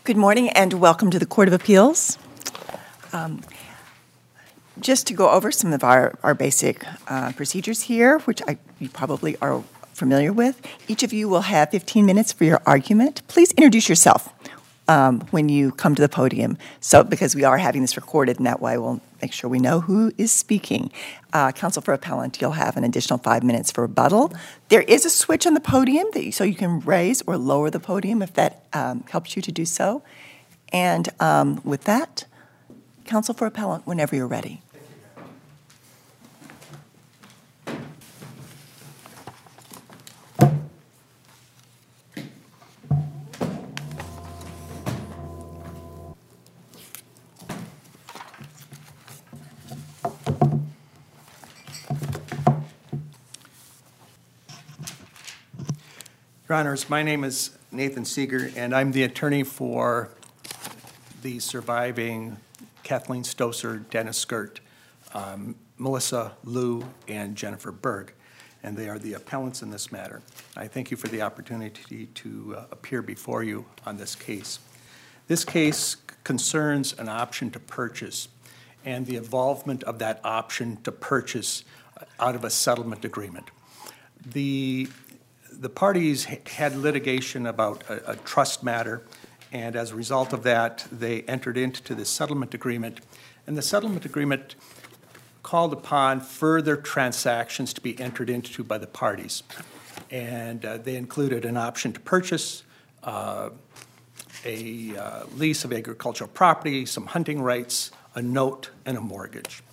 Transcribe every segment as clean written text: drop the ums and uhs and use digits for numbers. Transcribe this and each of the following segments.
Good morning and welcome to the Court of Appeals. Just to go over some of our basic procedures here, which you probably are familiar with. Each of you will have 15 minutes for your argument. Please introduce yourself when you come to the podium. So, because we are having this recorded, and that way we'll make sure we know who is speaking. Counsel for Appellant, you'll have an additional 5 minutes for rebuttal. There is a switch on the podium so you can raise or lower the podium if that helps you to do so. And with that, Counsel for Appellant, whenever you're ready. Your Honors, my name is Nathan Seeger, and I'm the attorney for the surviving Kathleen Stoser, Dennis Skirt, Melissa Liu, and Jennifer Berg, and they are the appellants in this matter. I thank you for the opportunity to appear before you on this case. This case concerns an option to purchase and the involvement of that option to purchase out of a settlement agreement. The parties had litigation about a trust matter, and as a result of that, they entered into the settlement agreement. And the settlement agreement called upon further transactions to be entered into by the parties. And they included an option to purchase, a lease of agricultural property, some hunting rights, a note, and a mortgage.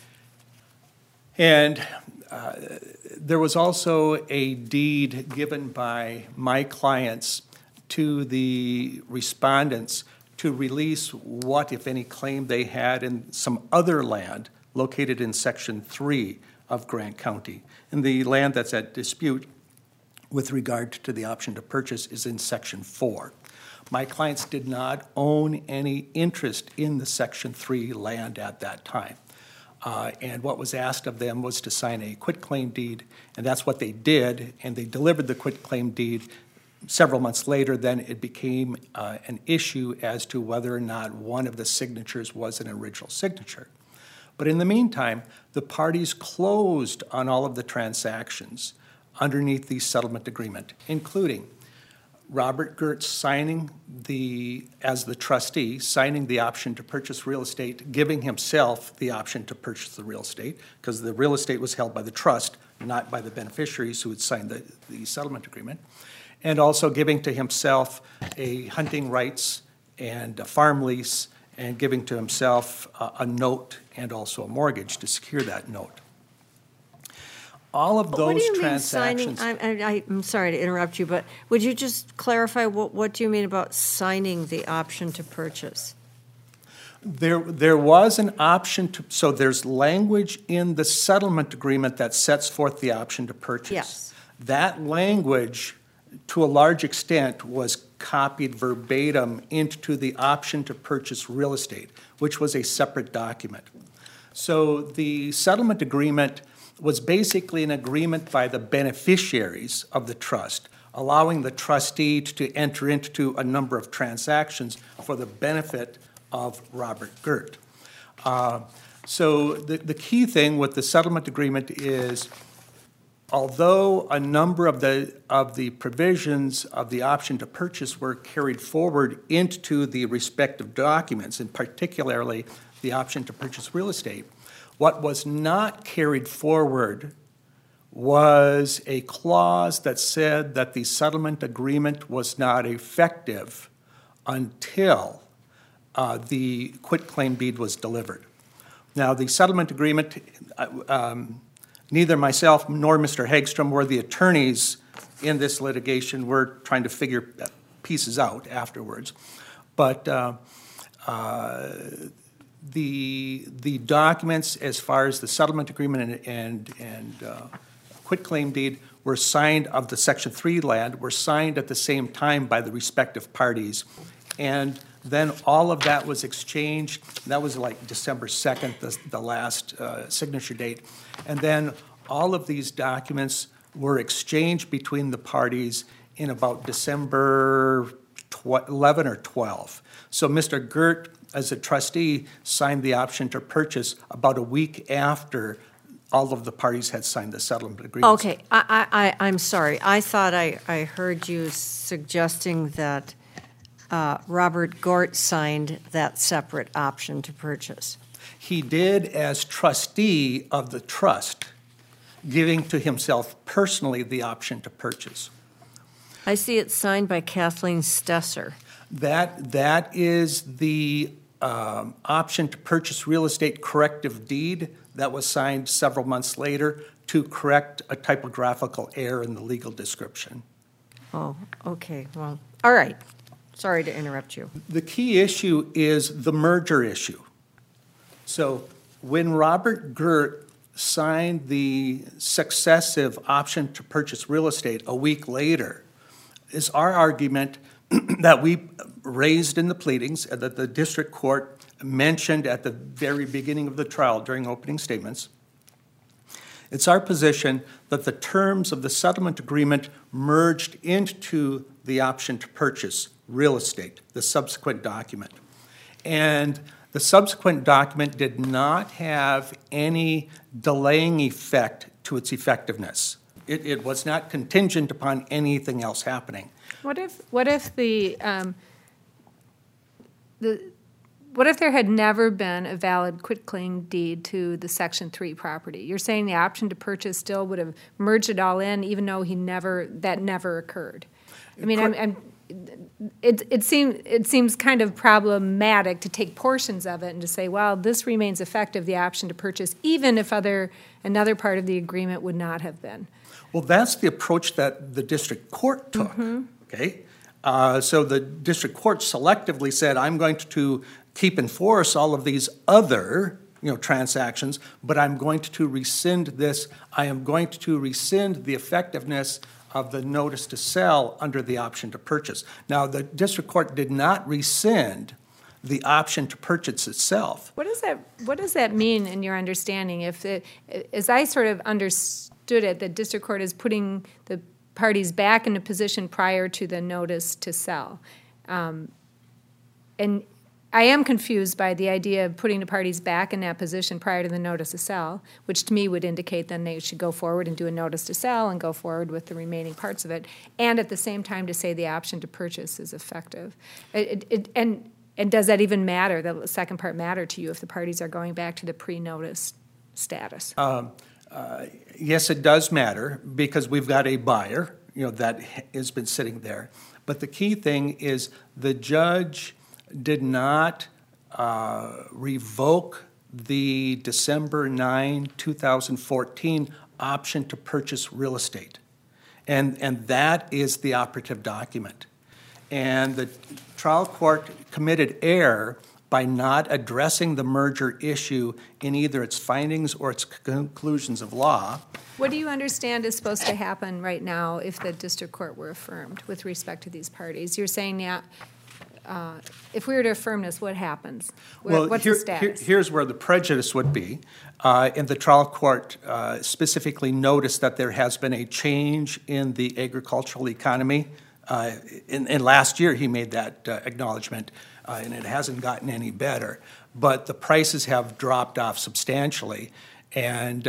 And there was also a deed given by my clients to the respondents to release what, if any, claim they had in some other land located in Section 3 of Grant County. And the land that's at dispute with regard to the option to purchase is in Section 4. My clients did not own any interest in the Section 3 land at that time. And what was asked of them was to sign a quitclaim deed, and that's what they did, and they delivered the quitclaim deed. Several months later, then it became an issue as to whether or not one of the signatures was an original signature. But in the meantime, the parties closed on all of the transactions underneath the settlement agreement, including Robert Gertz signing as the trustee, signing the option to purchase real estate, giving himself the option to purchase the real estate, because the real estate was held by the trust, not by the beneficiaries who had signed the settlement agreement, and also giving to himself a hunting rights and a farm lease, and giving to himself a note and also a mortgage to secure that note. All of those transactions. What do you mean signing? I'm sorry to interrupt you, but would you just clarify what do you mean about signing the option to purchase? There was an option to, so there's language in the settlement agreement that sets forth the option to purchase. Yes. That language, to a large extent, was copied verbatim into the option to purchase real estate, which was a separate document. So the settlement agreement was basically an agreement by the beneficiaries of the trust, allowing the trustee to enter into a number of transactions for the benefit of Robert Gert. So the key thing with the settlement agreement is, although a number of the provisions of the option to purchase were carried forward into the respective documents, and particularly the option to purchase real estate, what was not carried forward was a clause that said that the settlement agreement was not effective until the quitclaim deed was delivered. Now, the settlement agreement, neither myself nor Mr. Hagstrom were the attorneys in this litigation. We're trying to figure pieces out afterwards. But the documents, as far as the settlement agreement and quitclaim deed, were signed, of the Section 3 land, were signed at the same time by the respective parties. And then all of that was exchanged. That was like December 2nd, the last signature date. And then all of these documents were exchanged between the parties in about December 11 or 12. So Mr. Gert, as a trustee, signed the option to purchase about a week after all of the parties had signed the settlement agreement. Okay, I'm sorry. I thought I heard you suggesting that Robert Gort signed that separate option to purchase. He did as trustee of the trust, giving to himself personally the option to purchase. I see it signed by Kathleen Stesser. That is the option to purchase real estate corrective deed that was signed several months later to correct a typographical error in the legal description. Oh, okay, well, all right. Sorry to interrupt you. The key issue is the merger issue. So when Robert Gert signed the successive option to purchase real estate a week later, is our argument that we raised in the pleadings, that the district court mentioned at the very beginning of the trial during opening statements. It's our position that the terms of the settlement agreement merged into the option to purchase real estate, the subsequent document. And the subsequent document did not have any delaying effect to its effectiveness. It was not contingent upon anything else happening. What if there had never been a valid quitclaim deed to the Section 3 property? You're saying the option to purchase still would have merged it all in, even though that never occurred. I mean, it seems kind of problematic to take portions of it and to say, well, this remains effective, the option to purchase, even if another part of the agreement would not have been. Well, that's the approach that the district court took. Mm-hmm. Okay, so the district court selectively said, I'm going to keep and enforce all of these other transactions, but I'm going to rescind this. I am going to rescind the effectiveness of the notice to sell under the option to purchase. Now, the district court did not rescind the option to purchase itself. What does that mean in your understanding? As I sort of understood it, the district court is putting the parties back in a position prior to the notice to sell. And I am confused by the idea of putting the parties back in that position prior to the notice to sell, which to me would indicate then they should go forward and do a notice to sell and go forward with the remaining parts of it, and at the same time to say the option to purchase is effective. And does that even matter, the second part matter to you if the parties are going back to the pre-notice status? Yes, it does matter because we've got a buyer, that has been sitting there. But the key thing is the judge did not revoke the December 9, 2014 option to purchase real estate. And that is the operative document. And the trial court committed error by not addressing the merger issue in either its findings or its conclusions of law. What do you understand is supposed to happen right now if the district court were affirmed with respect to these parties? You're saying now, if we were to affirm this, what happens? What's the status? Here's where the prejudice would be. And the trial court specifically noticed that there has been a change in the agricultural economy. In last year, he made that acknowledgement, and it hasn't gotten any better. But the prices have dropped off substantially, and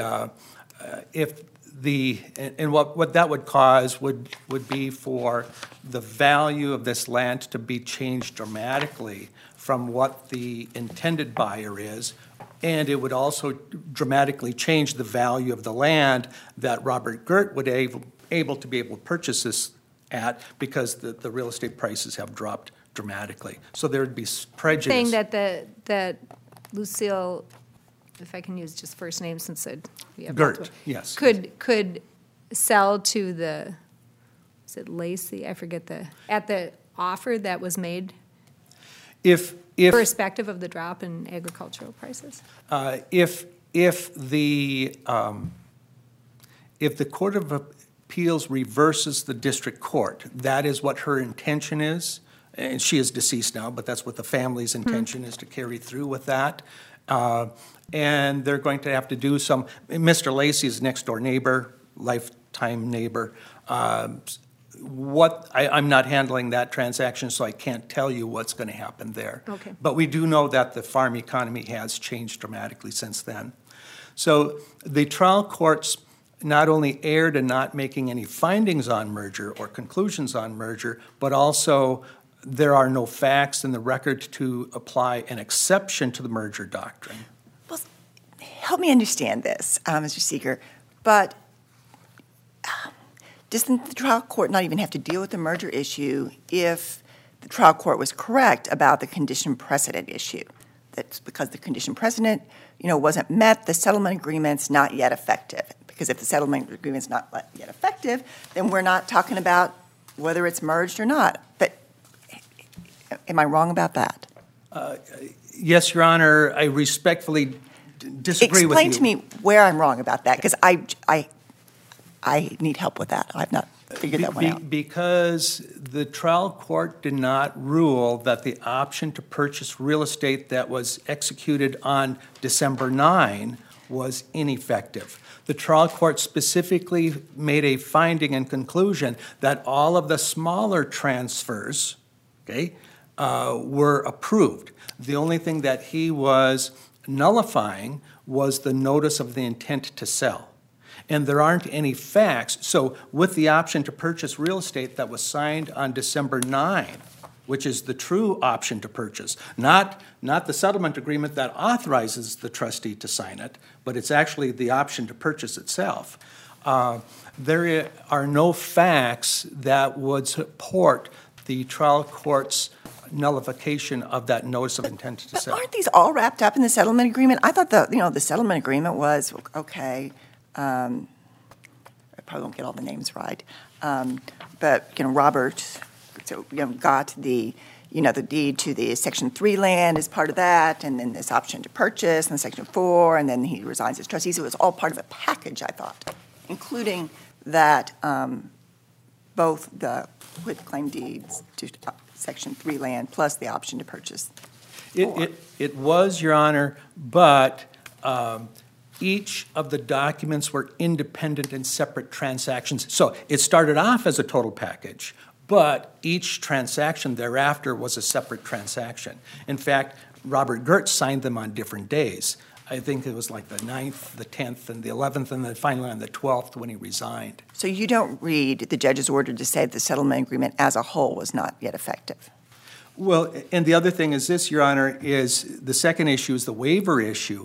what that would cause would be for the value of this land to be changed dramatically from what the intended buyer is, and it would also dramatically change the value of the land that Robert Gert would able to purchase this at because the real estate prices have dropped dramatically. So there would be prejudice. Saying that Lucille, if I can use just first name since Gert, yes, could sell to the, is it Lacey? I forget at the offer that was made. If irrespective of the drop in agricultural prices. If the Court of Appeals reverses the district court, that is what her intention is. And she is deceased now, but that's what the family's intention is, to carry through with that. And they're going to have to do Mr. Lacey's next door neighbor, lifetime neighbor, I'm not handling that transaction, so I can't tell you what's going to happen there. Okay. But we do know that the farm economy has changed dramatically since then. So the trial courts not only erred in not making any findings on merger or conclusions on merger, but also there are no facts in the record to apply an exception to the merger doctrine. Well, help me understand this, Mr. Seeger, but doesn't the trial court not even have to deal with the merger issue if the trial court was correct about the condition precedent issue? That's because the condition precedent, wasn't met, the settlement agreement's not yet effective. Because if the settlement agreement's not yet effective, then we're not talking about whether it's merged or not. But am I wrong about that? Yes, Your Honor, I respectfully disagree with you. Explain to me where I'm wrong about that, because I need help with that. I've not figured that one out. Because the trial court did not rule that the option to purchase real estate that was executed on December 9 was ineffective. The trial court specifically made a finding and conclusion that all of the smaller transfers, were approved. The only thing that he was nullifying was the notice of the intent to sell. And there aren't any facts. So with the option to purchase real estate that was signed on December 9, which is the true option to purchase, not the settlement agreement that authorizes the trustee to sign it, but it's actually the option to purchase itself. There are no facts that would support the trial court's nullification of that notice of intent to sell. Aren't these all wrapped up in the settlement agreement? I thought the settlement agreement was, okay, I probably won't get all the names right, but, Robert got the deed to the Section 3 land as part of that, and then this option to purchase, and Section 4, and then he resigns as trustee. So it was all part of a package, I thought, including that both the quitclaim deeds to Section 3 land plus the option to purchase. It was, Your Honor, but each of the documents were independent and separate transactions. So it started off as a total package, but each transaction thereafter was a separate transaction. In fact, Robert Gertz signed them on different days. I think it was like the 9th, the 10th, and the 11th, and then finally on the 12th when he resigned. So you don't read the judge's order to say the settlement agreement as a whole was not yet effective? Well, and the other thing is this, Your Honor, is the second issue is the waiver issue.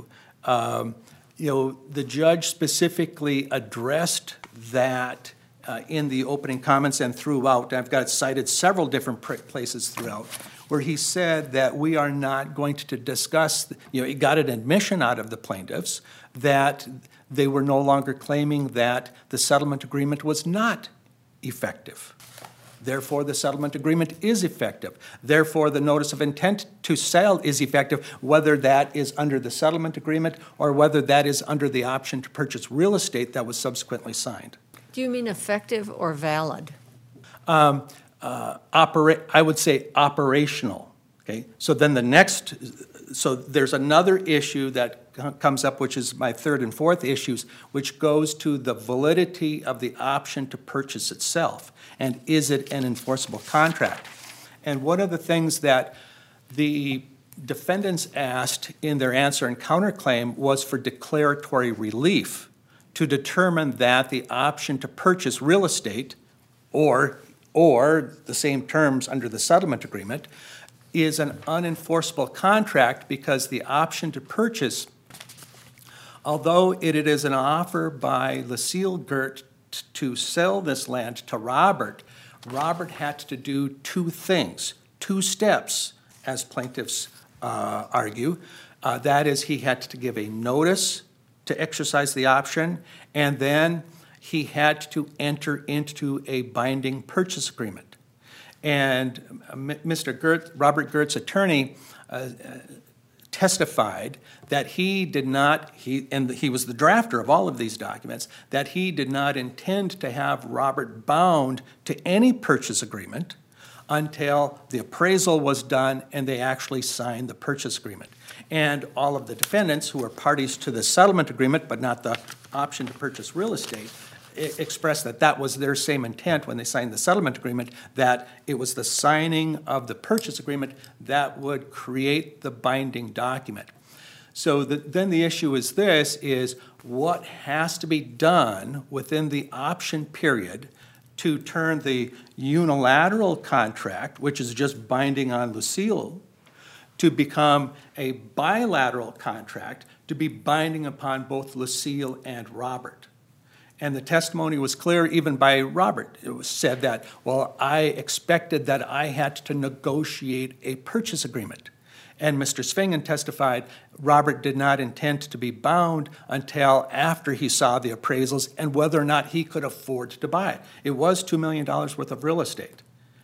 The judge specifically addressed that in the opening comments and throughout. I've got it cited several different places throughout, where he said that we are not going to discuss, he got an admission out of the plaintiffs that they were no longer claiming that the settlement agreement was not effective. Therefore, the settlement agreement is effective. Therefore, the notice of intent to sell is effective, whether that is under the settlement agreement or whether that is under the option to purchase real estate that was subsequently signed. Do you mean effective or valid? I would say operational. Okay. So then there's another issue that comes up, which is my third and fourth issues, which goes to the validity of the option to purchase itself, and is it an enforceable contract? And one of the things that the defendants asked in their answer and counterclaim was for declaratory relief to determine that the option to purchase real estate, or the same terms under the settlement agreement, is an unenforceable contract because the option to purchase, although it is an offer by Lucille Gert to sell this land to Robert, Robert had to do two things, two steps, as plaintiffs argue. That is, he had to give a notice to exercise the option, and then he had to enter into a binding purchase agreement. And Robert Gert's attorney testified that he did not, and he was the drafter of all of these documents, that he did not intend to have Robert bound to any purchase agreement until the appraisal was done and they actually signed the purchase agreement. And all of the defendants who were parties to the settlement agreement but not the option to purchase real estate expressed that that was their same intent when they signed the settlement agreement, that it was the signing of the purchase agreement that would create the binding document. So then the issue is this, is what has to be done within the option period to turn the unilateral contract, which is just binding on Lucille, to become a bilateral contract to be binding upon both Lucille and Robert. And the testimony was clear even by Robert. It was said that, well, I expected that I had to negotiate a purchase agreement. And Mr. Svingen testified Robert did not intend to be bound until after he saw the appraisals and whether or not he could afford to buy it. It was $2 million worth of real estate.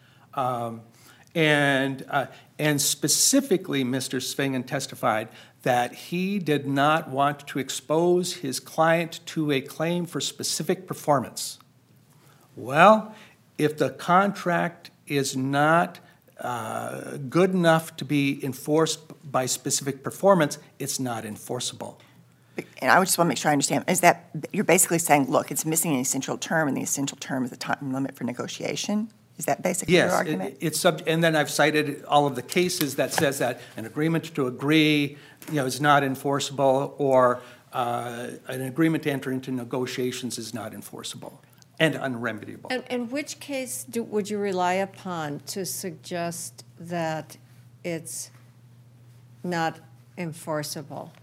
And specifically, Mr. Svingen testified that he did not want to expose his client to a claim for specific performance. Well, if the contract is not good enough to be enforced by specific performance, it's not enforceable. And I just want to make sure I understand, is that you're basically saying, look, it's missing an essential term, and the essential term is the time limit for negotiation? Is that basically your argument? Yes, and then I've cited all of the cases that says that an agreement to agree, is not enforceable, or an agreement to enter into negotiations is not enforceable and unremediable. And which case would you rely upon to suggest that it's not enforceable?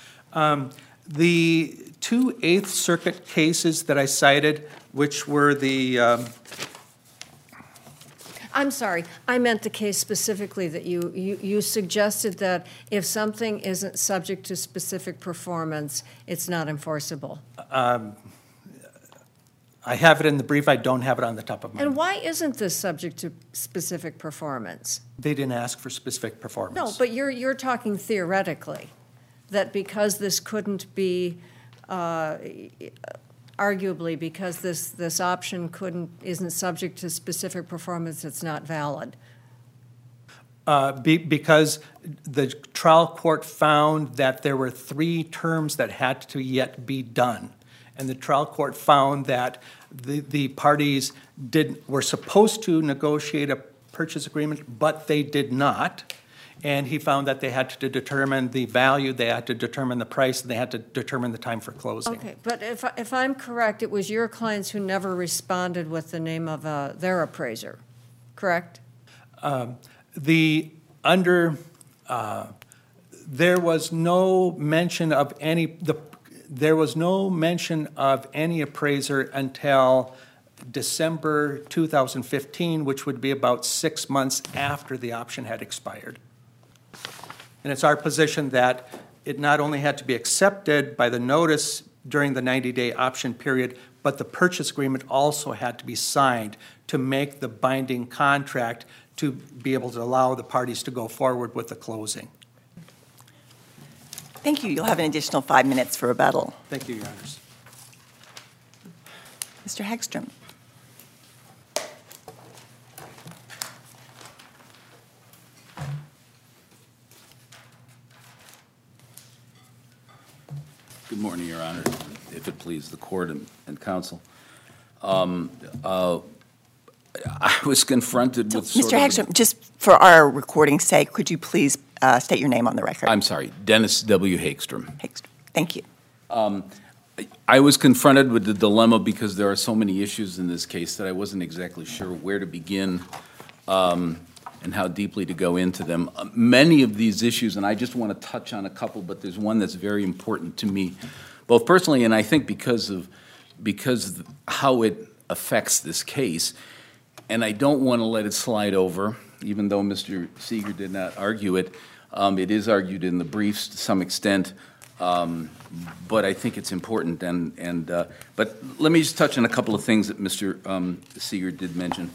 The two Eighth Circuit cases that I cited, which were the I'm sorry, I meant the case specifically that you suggested that if something isn't subject to specific performance, it's not enforceable. I have it in the brief. I don't have it on the top of my head. And why isn't this subject to specific performance? They didn't ask for specific performance. No, but you're talking theoretically, that because this couldn't be, arguably, because this option isn't subject to specific performance, it's not valid. Because the trial court found that there were 3 terms that had to yet be done. And the trial court found that the parties were supposed to negotiate a purchase agreement, but they did not. And he found that they had to determine the value, they had to determine the price, and they had to determine the time for closing. Okay, but if I'm correct, it was your clients who never responded with the name of their appraiser, correct? There was no mention of any appraiser until December 2015, which would be about 6 months after the option had expired. And it's our position that it not only had to be accepted by the notice during the 90-day option period, but the purchase agreement also had to be signed to make the binding contract to be able to allow the parties to go forward with the closing. Thank you. You'll have an additional 5 minutes for rebuttal. Thank you, Your Honors. Mr. Hagstrom. Good morning, Your Honor, if it please the court and counsel. I was confronted with Mr. Hagstrom, just for our recording's sake, could you please state your name on the record? I'm sorry, Dennis W. Hagstrom. Hagstrom. Thank you. I was confronted with the dilemma because there are so many issues in this case that I wasn't exactly sure where to begin and how deeply to go into them. Many of these issues, and I just want to touch on a couple, but there's one that's very important to me, both personally and I think because of how it affects this case. And I don't want to let it slide over, even though Mr. Seeger did not argue it. It is argued in the briefs to some extent, but I think it's important. But let me just touch on a couple of things that Mr. Seeger did mention.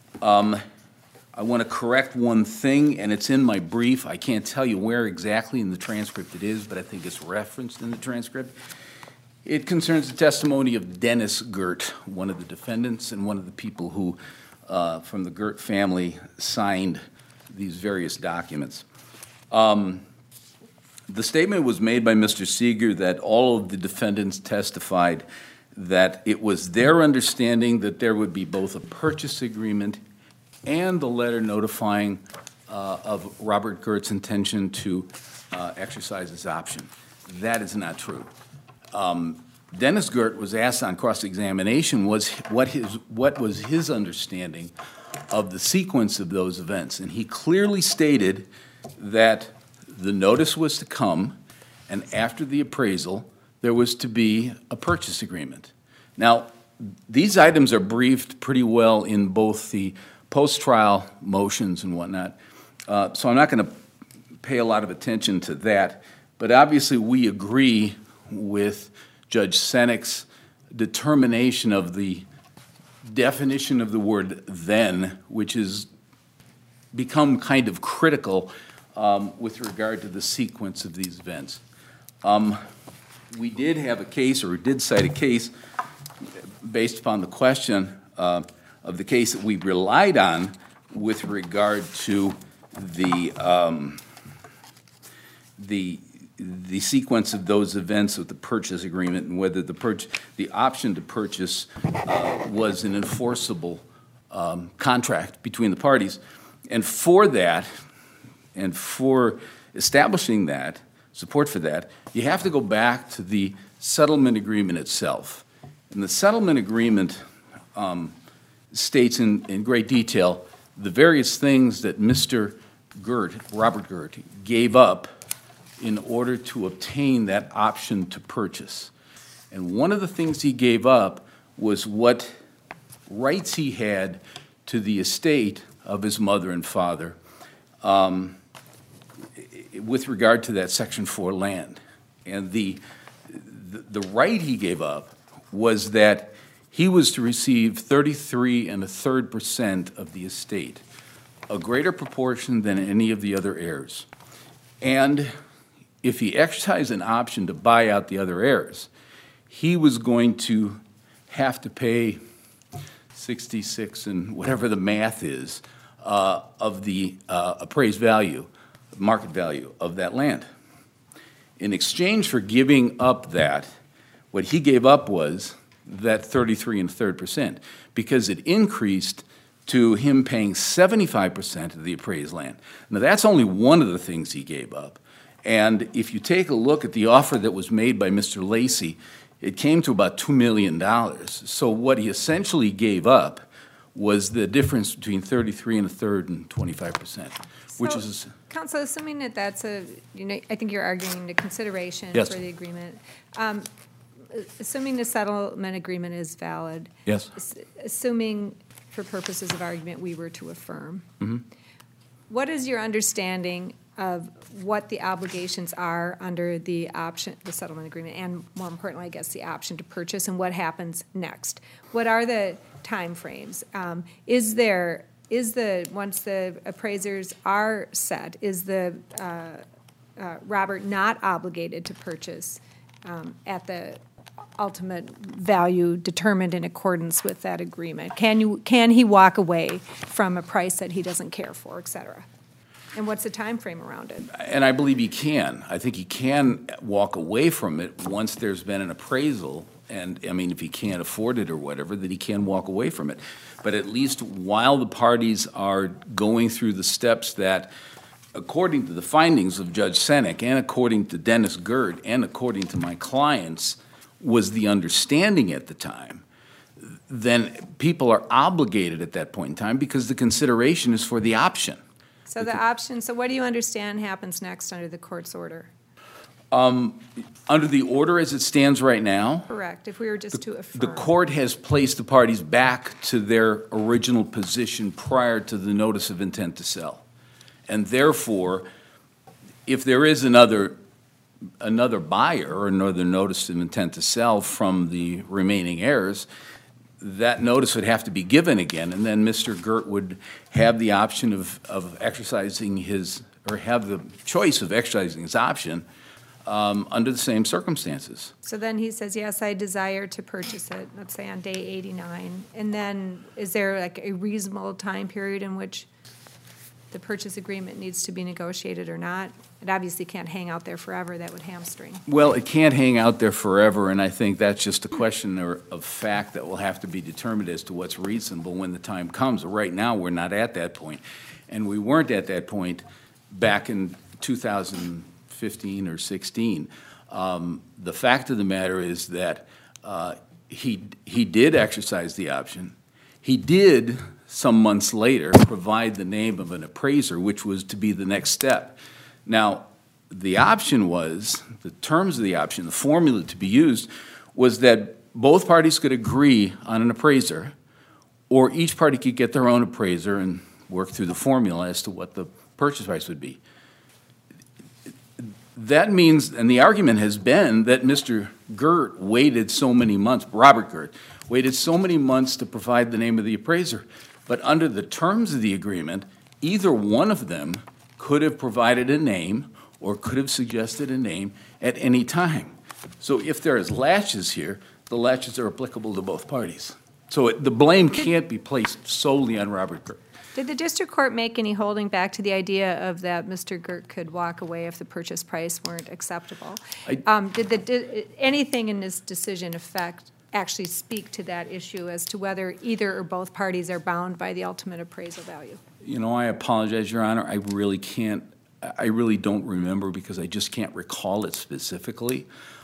I want to correct one thing, and it's in my brief. I can't tell you where exactly in the transcript it is, but I think it's referenced in the transcript. It concerns the testimony of Dennis Gert, one of the defendants and one of the people who, from the Gert family, signed these various documents. The statement was made by Mr. Seeger that all of the defendants testified that it was their understanding that there would be both a purchase agreement and the letter notifying of Robert Gert's intention to exercise his option. That is not true. Dennis Gert was asked on cross-examination what was his understanding of the sequence of those events, and he clearly stated that the notice was to come, and after the appraisal, there was to be a purchase agreement. Now, these items are briefed pretty well in both the post-trial motions and whatnot, so I'm not going to pay a lot of attention to that, but obviously we agree with Judge Senek's determination of the definition of the word then, which has become kind of critical with regard to the sequence of these events. We did have a case, or we did cite a case, based upon the question of the case that we relied on with regard to the sequence of those events with the purchase agreement and whether the option to purchase was an enforceable contract between the parties. And for that, and for establishing that, support for that, you have to go back to the settlement agreement itself. And the settlement agreement states in great detail the various things that Mr. Gert, Robert Gert, gave up in order to obtain that option to purchase. And one of the things he gave up was what rights he had to the estate of his mother and father with regard to that Section 4 land. And the right he gave up was that he was to receive 33 1/3% of the estate, a greater proportion than any of the other heirs. And if he exercised an option to buy out the other heirs, he was going to have to pay 66 and whatever the math is of the appraised value, market value of that land. In exchange for giving up that, what he gave up was that 33 1/3%, because it increased to him paying 75% of the appraised land. Now, that's only one of the things he gave up. And if you take a look at the offer that was made by Mr. Lacey, it came to about $2 million. So what he essentially gave up was the difference between 33 1/3 and 25%, which is... Counsel, assuming that that's I think you're arguing the consideration Yes. for the agreement. Assuming the settlement agreement is valid. Yes. Assuming, for purposes of argument, we were to affirm. Mm-hmm. What is your understanding of what the obligations are under the option, the settlement agreement, and more importantly, I guess, the option to purchase, and what happens next? What are the timeframes? Once the appraisers are set, is the Robert not obligated to purchase at the ultimate value determined in accordance with that agreement? Can he walk away from a price that he doesn't care for, et cetera? And what's the time frame around it? And I believe he can. I think he can walk away from it once there's been an appraisal. And, I mean, if he can't afford it or whatever, then he can walk away from it. But at least while the parties are going through the steps that, according to the findings of Judge Senek and according to Dennis Gert and according to my clients, was the understanding at the time, then people are obligated at that point in time because the consideration is for the option. So the option, so what do you understand happens next under the court's order? Under the order as it stands right now, Correct, if we were just to affirm. the court has placed the parties back to their original position prior to the notice of intent to sell. And therefore, if there is another buyer or another notice of intent to sell from the remaining heirs, that notice would have to be given again, and then Mr. Gert would have the option of exercising his, or have the choice of exercising his option under the same circumstances. So then he says, yes, I desire to purchase it, let's say on day 89. And then is there like a reasonable time period in which the purchase agreement needs to be negotiated or not? It obviously can't hang out there forever, that would hamstring. Well, it can't hang out there forever, and I think that's just a question of fact that will have to be determined as to what's reasonable when the time comes. Right now, we're not at that point, and we weren't at that point back in 2015 or 16. The fact of the matter is that he did exercise the option. He did, some months later, provide the name of an appraiser, which was to be the next step. Now, the option was, the terms of the option, the formula to be used, was that both parties could agree on an appraiser, or each party could get their own appraiser and work through the formula as to what the purchase price would be. That means, and the argument has been that Mr. Gert waited so many months, Robert Gert, waited so many months to provide the name of the appraiser. But under the terms of the agreement, either one of them could have provided a name or could have suggested a name at any time. So if there is latches here, the latches are applicable to both parties. So the blame can't be placed solely on Robert Gert. Did the district court make any holding back to the idea of that Mr. Gert could walk away if the purchase price weren't acceptable? Did anything in this decision actually speak to that issue as to whether either or both parties are bound by the ultimate appraisal value? You know, I apologize, Your Honor. I really don't remember because I just can't recall it specifically.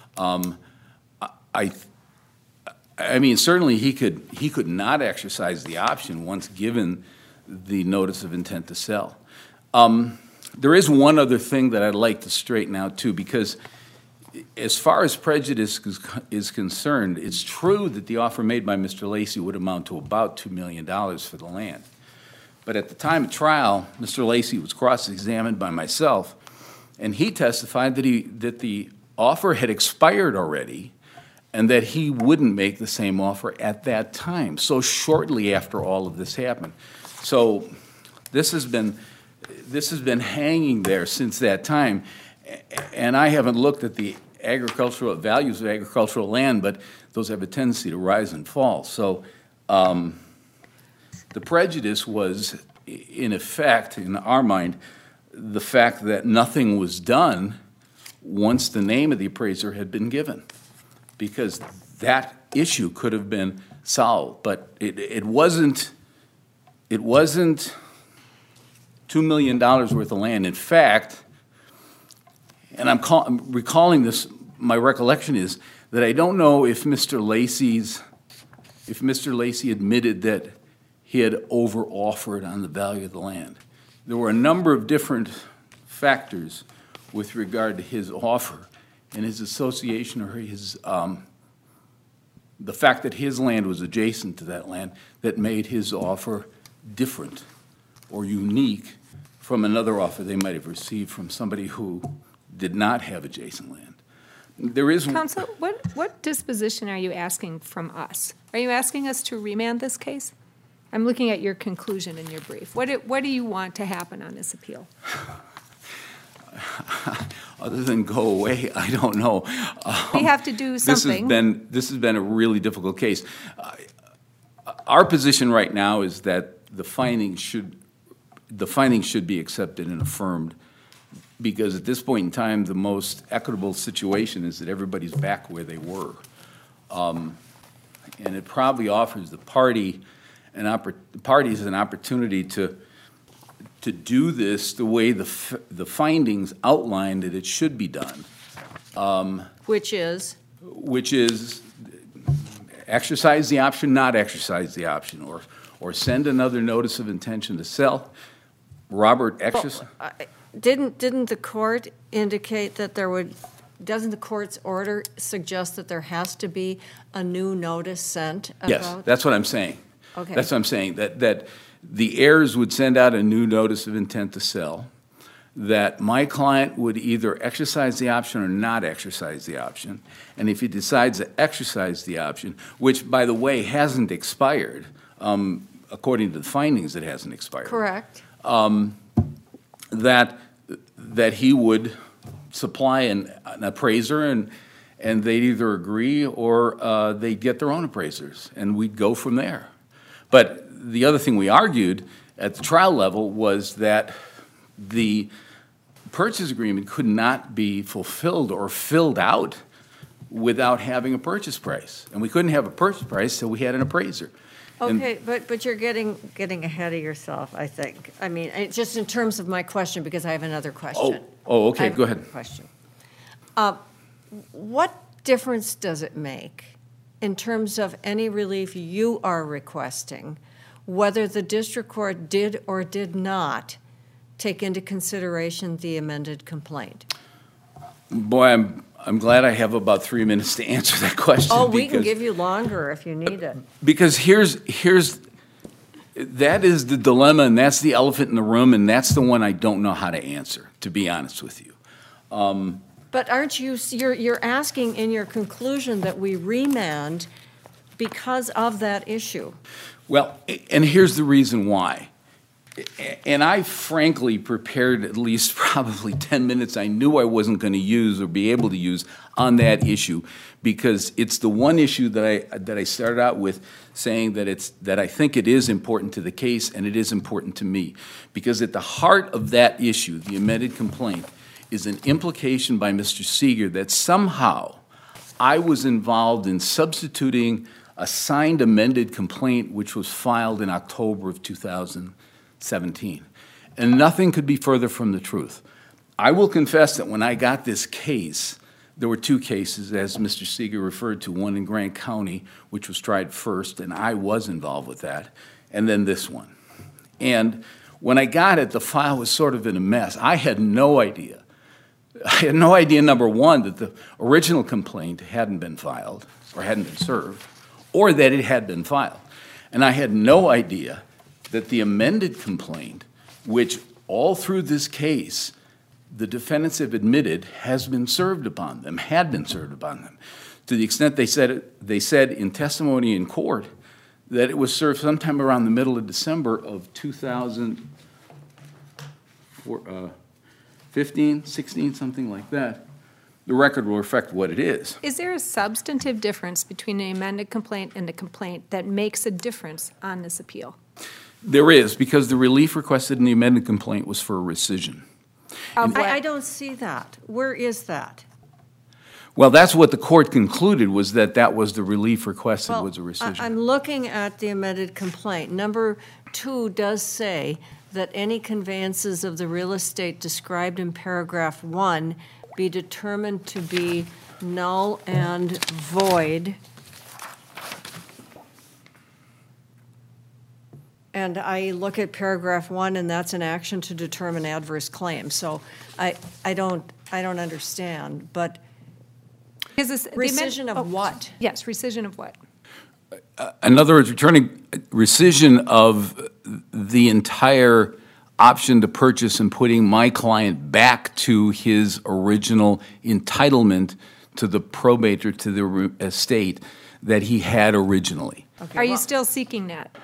I mean, certainly he could not exercise the option once given the notice of intent to sell. There is one other thing that I'd like to straighten out too, because as far as prejudice is concerned, it's true that the offer made by Mr. Lacy would amount to about $2 million for the land. But at the time of trial, Mr. Lacy was cross-examined by myself, and he testified that the offer had expired already and that he wouldn't make the same offer at that time, so shortly after all of this happened. So this has been hanging there since that time, and I haven't looked at the agricultural values of agricultural land, but those have a tendency to rise and fall. So the prejudice was, in effect, in our mind, the fact that nothing was done once the name of the appraiser had been given, because that issue could have been solved. But it wasn't $2 million worth of land. In fact, and I'm recalling this, my recollection is that I don't know if Mr. Lacy admitted that he had over-offered on the value of the land. There were a number of different factors with regard to his offer and his association or the fact that his land was adjacent to that land that made his offer different or unique from another offer they might have received from somebody who did not have adjacent land. There is Counsel, what disposition are you asking from us? Are you asking us to remand this case? I'm looking at your conclusion in your brief. What do you want to happen on this appeal? Other than go away, I don't know. We have to do something. This has been a really difficult case. Our position right now is that the findings should be accepted and affirmed, because at this point in time, the most equitable situation is that everybody's back where they were. And it probably offers the parties an opportunity to do this the way the findings outlined that it should be done. Which is? Which is exercise the option, not exercise the option, or send another notice of intention to sell. Robert exercise. Didn't the court indicate that there would? Doesn't the court's order suggest that there has to be a new notice sent? Yes, that's what I'm saying. Okay. That's what I'm saying. That the heirs would send out a new notice of intent to sell. That my client would either exercise the option or not exercise the option, and if he decides to exercise the option, which by the way hasn't expired, according to the findings, it hasn't expired. Correct. That he would supply an appraiser, and they'd either agree or they'd get their own appraisers, and we'd go from there. But the other thing we argued, at the trial level was that the purchase agreement could not be fulfilled or filled out without having a purchase price. And we couldn't have a purchase price till we had an appraiser. And- Okay, but you're getting ahead of yourself, I think. I mean, just in terms of my question, because I have another question. Okay, I have go ahead. another question. What difference does it make in terms of any relief you are requesting, whether the district court did or did not take into consideration the amended complaint? Boy, I'm glad I have about 3 minutes to answer that question. Oh, we can because- give you longer if you need it. Because that is the dilemma, and that's the elephant in the room, and that's the one I don't know how to answer, to be honest with you. But aren't you're asking in your conclusion that we remand because of that issue? Well, and here's the reason why. And I frankly prepared at least probably 10 minutes I knew I wasn't going to use or be able to use on that issue, because it's the one issue that I started out with saying that I think it is important to the case and it is important to me. Because at the heart of that issue, the amended complaint, is an implication by Mr. Seeger that somehow I was involved in substituting a signed amended complaint which was filed in October of 2017. And nothing could be further from the truth. I will confess that when I got this case, there were two cases, as Mr. Seeger referred to, one in Grant County, which was tried first, and I was involved with that, and then this one. And when I got it, the file was sort of in a mess. I had no idea. Number one, that the original complaint hadn't been filed or hadn't been served, or that it had been filed. And I had no idea that the amended complaint, which all through this case the defendants have admitted has been served upon them, had been served upon them, to the extent they said in testimony in court that it was served sometime around the middle of December of 2015, 16, something like that. The record will reflect what it is. Is there a substantive difference between an amended complaint and a complaint that makes a difference on this appeal? There is, because the relief requested in the amended complaint was for a rescission. I don't see that. Where is that? Well, that's what the court concluded, was that was the relief requested, was a rescission. I'm looking at the amended complaint. Number 2 does say that any conveyances of the real estate described in paragraph 1 be determined to be null and void. And I look at paragraph 1, and that's an action to determine adverse claim. So I don't understand, but rescission of what? Yes, rescission of what? In other words, rescission of the entire option to purchase and putting my client back to his original entitlement to the probate or to the estate that he had originally. Okay, Are you still seeking that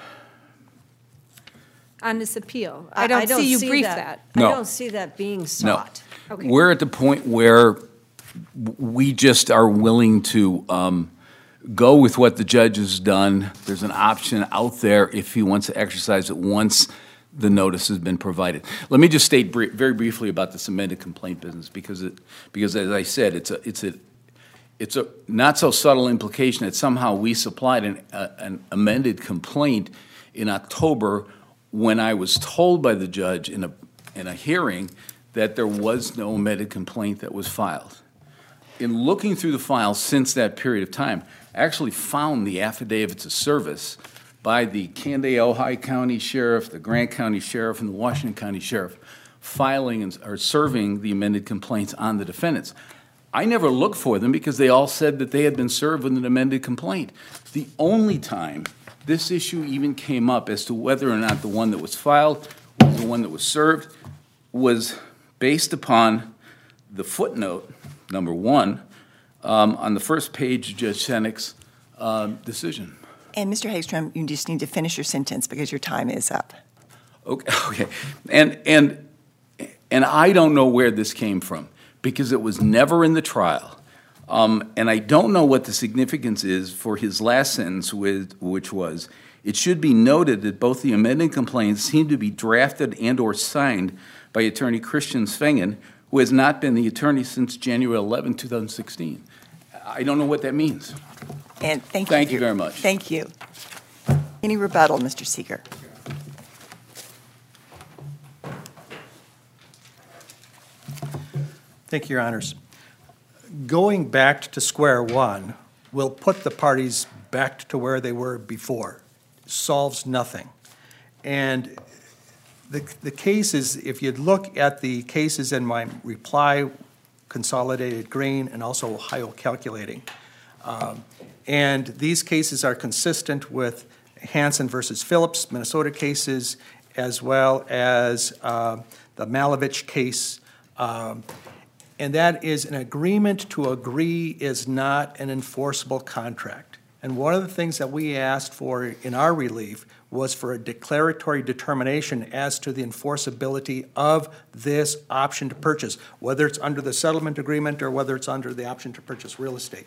on this appeal? I I don't don't see you see brief that. that. No. I don't see that being sought. Okay. We're at the point where we just are willing to go with what the judge has done. There's an option out there if he wants to exercise it once the notice has been provided. Let me just state very briefly about this amended complaint business, because as I said, it's a not so subtle implication that somehow we supplied an amended complaint in October when I was told by the judge in a hearing that there was no amended complaint that was filed. In looking through the files since that period of time, I actually found the affidavits of service by the Canday-Ojai County Sheriff, the Grant County Sheriff, and the Washington County Sheriff filing or serving the amended complaints on the defendants. I never looked for them because they all said that they had been served with an amended complaint. The only time this issue even came up as to whether or not the one that was filed was the one that was served was based upon the footnote, number 1, on the first page of Judge Seneck's decision. And Mr. Hagstrom, you just need to finish your sentence because your time is up. Okay. And I don't know where this came from because it was never in the trial. And I don't know what the significance is for his last sentence, which was, It should be noted that both the amended complaints seem to be drafted and/or signed by attorney Christian Svengen, who has not been the attorney since January 11, 2016. I don't know what that means. And thank you. Thank you very much. Thank you. Any rebuttal, Mr. Seeger? Thank you, Your Honors. Going back to square one will put the parties back to where they were before. Solves nothing. And the cases, if you look at the cases in my reply, Consolidated Grain and also Ohio Calculating, and these cases are consistent with Hansen versus Phillips, Minnesota cases, as well as the Malovich case. And that is an agreement to agree is not an enforceable contract. And one of the things that we asked for in our relief was for a declaratory determination as to the enforceability of this option to purchase, whether it's under the settlement agreement or whether it's under the option to purchase real estate.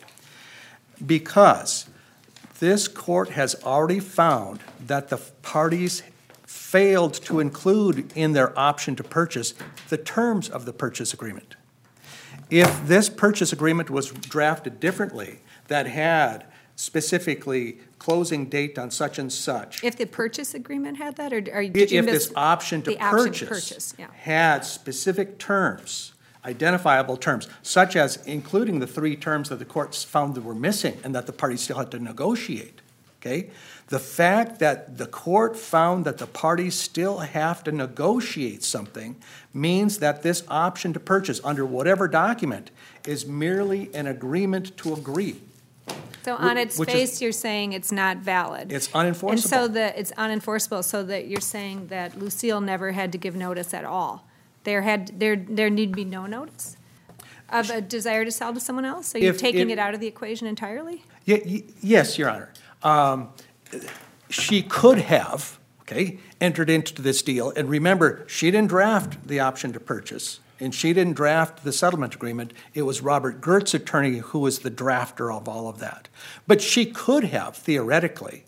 Because this court has already found that the parties failed to include in their option to purchase the terms of the purchase agreement. If this purchase agreement was drafted differently, that had specifically closing date on such and such. If the purchase agreement had that, or did you If miss? this option to the option to purchase purchase, yeah. had specific terms, identifiable terms, such as including the three terms that the courts found that were missing and that the parties still had to negotiate, okay? The fact that the court found that the parties still have to negotiate something means that this option to purchase under whatever document is merely an agreement to agree. So on its which is- face, you're saying it's not valid. It's unenforceable. And so it's unenforceable, so that you're saying that Lucille never had to give notice at all. There need to be no notice of a desire to sell to someone else? Are you taking it out of the equation entirely? Yes, Your Honor. She could have, okay, entered into this deal. And remember, she didn't draft the option to purchase, and she didn't draft the settlement agreement. It was Robert Gert's attorney who was the drafter of all of that. But she could have, theoretically,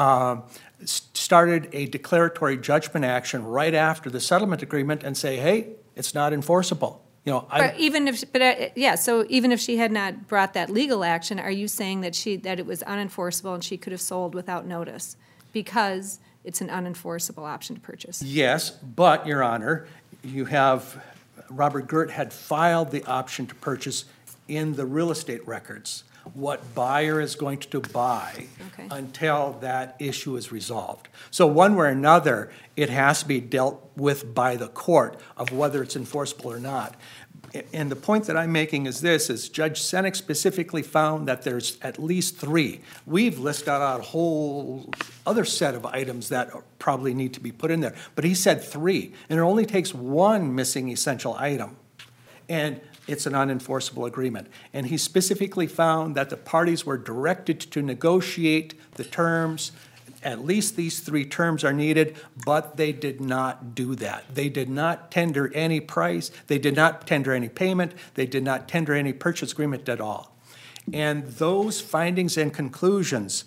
started a declaratory judgment action right after the settlement agreement and say, hey, it's not enforceable. You know, So even if she had not brought that legal action, are you saying that it was unenforceable and she could have sold without notice because it's an unenforceable option to purchase? Yes, but, Your Honor, you have, Robert Gert had filed the option to purchase in the real estate records, what buyer is going to buy until that issue is resolved. So one way or another, it has to be dealt with by the court of whether it's enforceable or not. And the point that I'm making is this, is Judge Senex specifically found that there's at least three. We've listed out a whole other set of items that probably need to be put in there, but he said three, and it only takes one missing essential item. And it's an unenforceable agreement. And he specifically found that the parties were directed to negotiate the terms. At least these three terms are needed, but they did not do that. They did not tender any price. They did not tender any payment. They did not tender any purchase agreement at all. And those findings and conclusions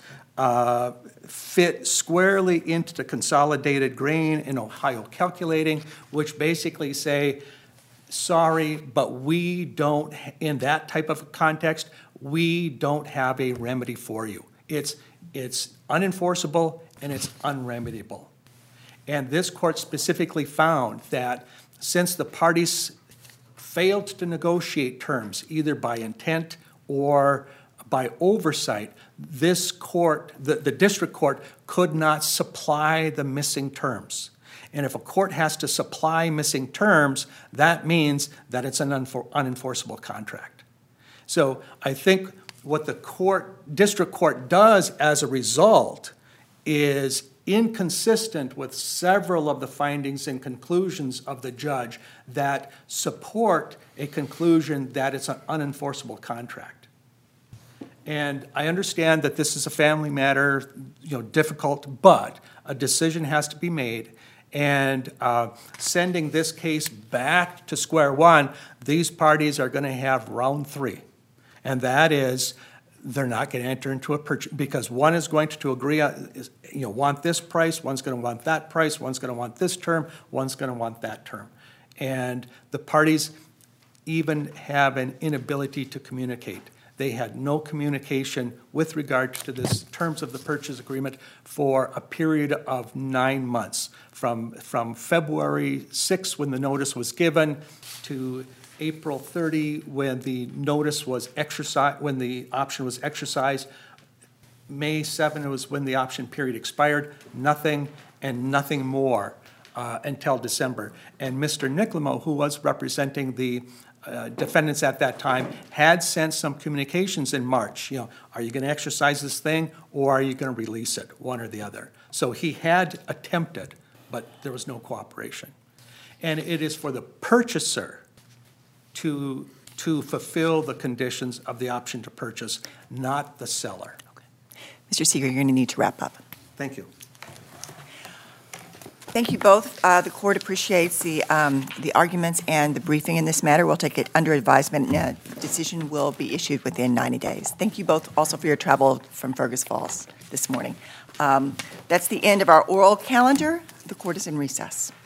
fit squarely into the Consolidated Grain in Ohio Calculating, which basically say, sorry, but we don't, in that type of context, we don't have a remedy for you. It's unenforceable and it's unremediable. And this court specifically found that since the parties failed to negotiate terms, either by intent or by oversight, this court, the district court, could not supply the missing terms. And if a court has to supply missing terms, that means that it's an unenforceable contract. So I think what the district court does as a result is inconsistent with several of the findings and conclusions of the judge that support a conclusion that it's an unenforceable contract. And I understand that this is a family matter, difficult, but a decision has to be made. And sending this case back to square one, these parties are going to have round three. And that is, they're not going to enter into a purchase, because one is going to agree on, want this price, one's going to want that price, one's going to want this term, one's going to want that term. And the parties even have an inability to communicate. They had no communication with regard to this terms of the purchase agreement for a period of 9 months, from February 6, when the notice was given, to April 30, when the notice was exercised, when the option was exercised. May 7 was when the option period expired. Nothing and nothing more until December. And Mr. Nicklemo, who was representing the defendants at that time, had sent some communications in March. Are you going to exercise this thing, or are you going to release it, one or the other? So he had attempted, but there was no cooperation. And it is for the purchaser to fulfill the conditions of the option to purchase, not the seller. Mr. Seeger, you're going to need to wrap up. Thank you. Thank you both. The court appreciates the arguments and the briefing in this matter. We'll take it under advisement, and a decision will be issued within 90 days. Thank you both also for your travel from Fergus Falls this morning. That's the end of our oral calendar. The court is in recess.